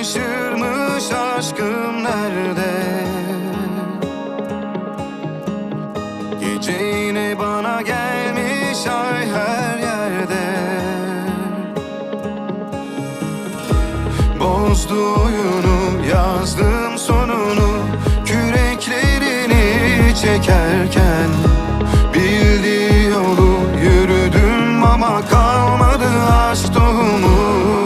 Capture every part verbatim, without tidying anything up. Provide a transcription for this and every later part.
Şaşırmış aşkım nerede? Gece yine bana gelmiş ay her yerde. Bozdu oyunu, yazdım sonunu, küreklerini çekerken. Bildiği yolu yürüdüm ama kalmadı aşk tohumu.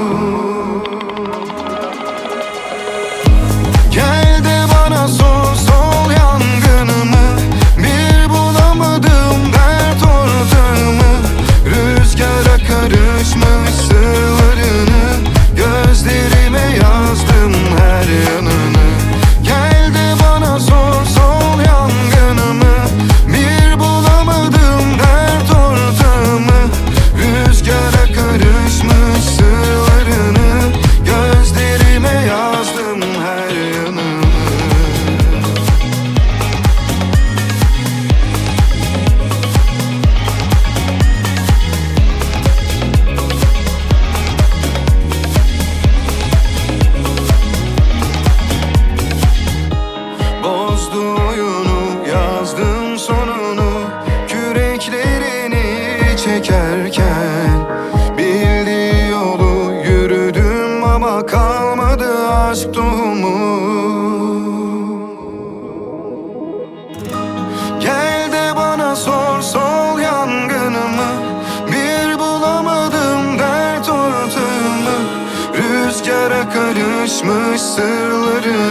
Gel de bana sor, sol yangınımı, bir bulamadım dert ortağımı. Rüzgara karışmış sırlarını, gözlerime yazdım her yanını. Gel de bana sor, sol yangınımı, bir bulamadım dert ortağımı. Rüzgara karışmış sırlarını, gözlerime yazdım her yanını. Bozdu oyunu, yazdım sonunu, küreklerini çekerken. Bildiği yolu yürüdüm ama kalmadı aşk tohumu. Gel de bana sor, sol yangınımı, bir bulamadım dert ortağımı. Rüzgara karışmış sırları,